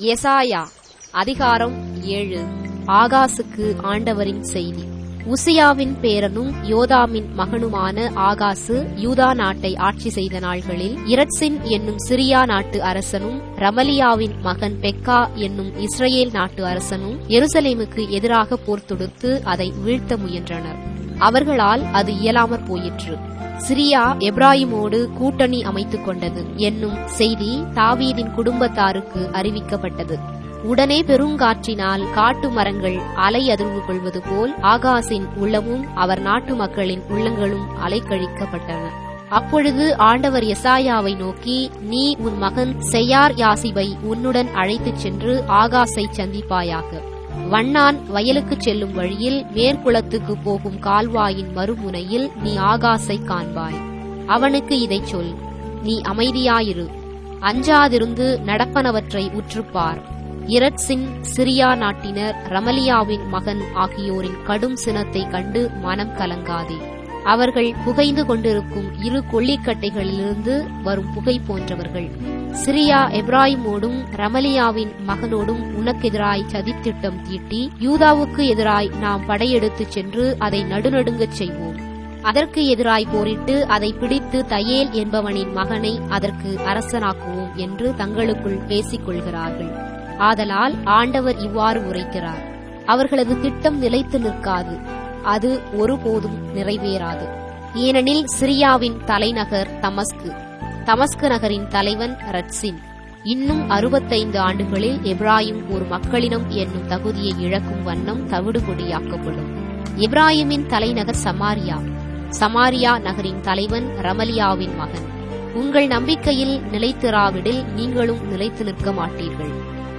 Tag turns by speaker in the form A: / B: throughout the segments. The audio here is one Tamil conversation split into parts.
A: எசாயா அதிகாரம் 7. ஆகாசுக்கு ஆண்டவரின் செய்தி. உசியாவின் பேரனும் யோதாமின் மகனுமான ஆகாசு யூதா நாட்டை ஆட்சி செய்த நாள்களில் இரட்சின் என்னும் சிரியா நாட்டு அரசனும் ரமலியாவின் மகன் பெக்கா என்னும் இஸ்ரேல் நாட்டு அரசனும் எருசலேமுக்கு எதிராக போர் தொடுத்து அதை வீழ்த்த முயன்றனர். அவர்களால் அது இயலாமற் போயிற்று. சிரியா எப்ராயிமோடு கூட்டணி அமைத்துக் கொண்டது என்னும் செய்தி தாவீதின் குடும்பத்தாருக்கு அறிவிக்கப்பட்டது. உடனே பெருங்காற்றினால் காட்டு மரங்கள் அலை அதிர்வு கொள்வது போல் ஆகாசின் உள்ளமும் அவர் நாட்டு மக்களின் உள்ளங்களும் அலைக்கழிக்கப்பட்டன. அப்பொழுது ஆண்டவர் எசாயாவை நோக்கி, நீ உன் மகன் செயார் யாசிபை உன்னுடன் அழைத்துச் சென்று ஆகாசை சந்திப்பாயாக. வண்ணான் வயலுக்குச் செல்லும் வழியில் மேற்குளத்துக்கு போகும் கால்வாயின் மறுமுனையில் நீ ஆகாசை காண்பாய். அவனுக்கு இதைச் சொல், நீ அமைதியாயிரு, அஞ்சாதிருந்து நடப்பனவற்றை உற்றுப்பார். இரட்சின் சிரியா நாட்டினர் ரமலியாவின் மகன் ஆகியோரின் கடும் சினத்தைக் கண்டு மனம் கலங்காதே. அவர்கள் புகைந்து கொண்டிருக்கும் இரு கொள்ளிக்கட்டைகளிலிருந்து வரும் புகை போன்றவர்கள். சிரியா எப்ராயிமோடும் ரமலியாவின் மகனோடும் உனக்கெதிராய் சதித்திட்டம் தீட்டி யூதாவுக்கு எதிராய் நாம் படையெடுத்துச் சென்று அதை நடுநடுங்கச் செய்வோம். அதற்கு எதிராய் போரிட்டு அதை பிடித்து தையேல் என்பவனின் மகனை அதற்கு அரசனாக்குவோம் என்று தங்களுக்குள் பேசிக் கொள்கிறார்கள். ஆதலால் ஆண்டவர் இவ்வாறு உரைக்கிறார், அவர்களது திட்டம் நிலைத்து நிற்காது, அது ஒருபோதும் நிறைவேறாது. ஏனெனில் சிரியாவின் தலைநகர் தமஸ்கு, தமஸ்கு நகரின் தலைவன் ரட்சின். இன்னும் 65 ஆண்டுகளில் எப்ராயிம் ஒரு மக்களினம் என்னும் தகுதியை இழக்கும் வண்ணம் தவிடுபொடியாக்கப்படும். எப்ராயிமின் தலைநகர் சமாரியா, சமாரியா நகரின் தலைவன் ரமலியாவின் மகன். உங்கள் நம்பிக்கையில் நிலைத்திராவிடில் நீங்களும் நிலைத்து நிற்க மாட்டீர்கள்.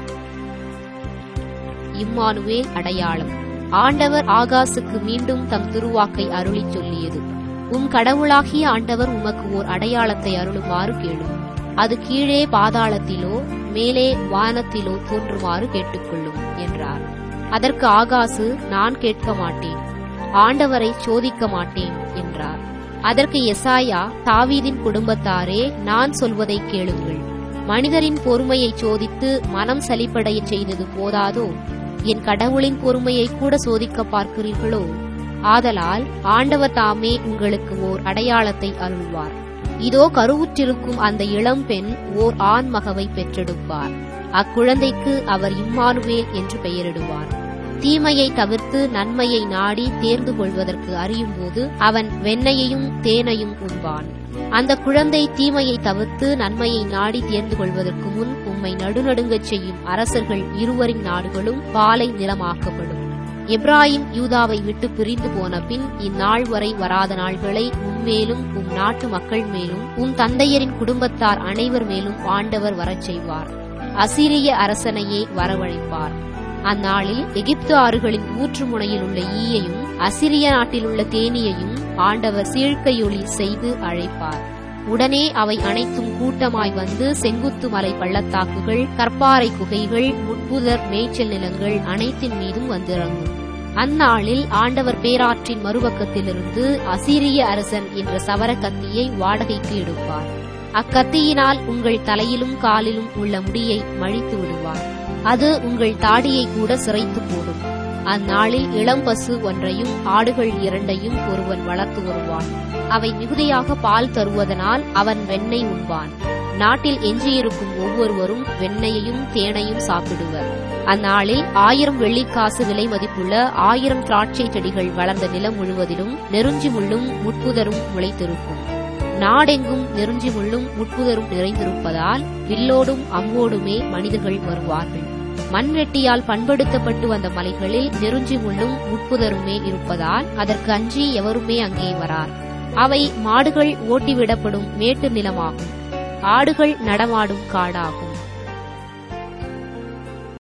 A: இம்மானுவேல் அடையாளம். ஆண்டவர் ஆகாசுக்கு மீண்டும் தம் திருவாக்கை அருளிச் சொல்லியது. உம் கடவுளாகிய ஆண்டவர் உமக்கு ஓர் அடையாளத்தை அருளுமாறு கேளும். அது கீழே பாதாளத்திலோ மேலே வானத்திலோ தோன்றுமாறு கேட்டுக்கொள்ளும் என்றார். அதற்கு ஆகாசு, நான் கேட்க மாட்டேன், ஆண்டவரை சோதிக்க மாட்டேன் என்றார். அதற்கு எசாயா, தாவீதின் குடும்பத்தாரே, நான் சொல்வதை கேளுங்கள். மனிதரின் பொறுமையை சோதித்து மனம் சலிப்படையச் செய்தது போதாதோ, என் கடவுளின் பொறுமையை கூட சோதிக்க பார்க்கிறீர்களோ? ஆதலால் ஆண்டவர் தாமே உங்களுக்கு ஓர் அடையாளத்தை அருள்வார். இதோ கருவுற்றிருக்கும் அந்த இளம்பெண் ஓர் ஆண் மகவை பெற்றெடுப்பார். அக்குழந்தைக்கு அவர் இம்மானுவேல் என்று பெயரிடுவார். தீமையை தவிர்த்து நன்மையை நாடி தேர்ந்து கொள்வதற்கு அறியும்போது அவன் வெண்ணெயையும் தேனையும் உண்பான். அந்த குழந்தை தீமையை தவிர்த்து நன்மையை நாடி தேர்ந்து கொள்வதற்கு முன் உம்மை நடுநடுங்கச் செய்யும் அரசர்கள் இருவரின் நாடுகளும் பாலை நிலமாக்கப்படும். எப்ராயிம் யூதாவை விட்டு பிரிந்து போன பின் இந்நாள் வரை வராத நாள்களை உம்மேலும் உம் நாட்டு மக்கள் மேலும் உம் தந்தையரின் குடும்பத்தார் அனைவர் மேலும் ஆண்டவர் வரச் செய்வார். அசீரிய அரசனையே வரவழைப்பார். அந்நாளில் எகிப்து ஆறுகளின் ஊற்று முனையில் உள்ள ஈயையும் அசிரிய நாட்டில் உள்ள தேனியையும் ஆண்டவர் சீழ்க்கையொலி செய்து அழைப்பார். உடனே அவை அனைத்தும் கூட்டமாய் வந்து செங்குத்து மலை பள்ளத்தாக்குகள், கற்பாறை குகைகள், முட்புதர் மேய்ச்சல் நிலங்கள் அனைத்தின் மீதும் வந்திறங்கும். அந்நாளில் ஆண்டவர் பேராற்றின் மறுபக்கத்திலிருந்து அசீரிய அரசன் என்ற சவர கத்தியை வாடகைக்கு எடுப்பார். அக்கத்தியினால் உங்கள் தலையிலும் காலிலும் உள்ள முடியை மழித்து விடுவார். அது உங்கள் தாடியை கூட சிரைத்து போடும். அந்நாளில் இளம்பசு ஒன்றையும் ஆடுகள் 2ஐயும் ஒருவன் வளர்த்து வருவான். அவை மிகுதியாக பால் தருவதனால் அவன் வெண்ணெய் உண்பான். நாட்டில் எஞ்சியிருக்கும் ஒவ்வொருவரும் வெண்ணெயையும் தேனையும் சாப்பிடுவர். அந்நாளில் 1000 வெள்ளிக்காசு விலை மதிப்புள்ள 1000 திராட்சை செடிகள் வளர்ந்த நிலம் முழுவதிலும் நெருஞ்சி முள்ளும் முட்புதரும் முளைத்திருக்கும். நாடெங்கும் நெருஞ்சி முள்ளும் முட்புதரும் நிறைந்திருப்பதால் வில்லோடும் அம்போடுமே மனிதர்கள் வருவார்கள். மண்வெட்டியால் பண்படுத்தப்பட்டு வந்த மலைகளில் நெருஞ்சி முள்ளும் முட்புதருமே இருப்பதால் அதற்கு அஞ்சி எவருமே அங்கே வரார். அவை மாடுகள் ஓட்டிவிடப்படும் மேட்டு நிலமாகும், ஆடுகள் நடமாடும் காடாகும்.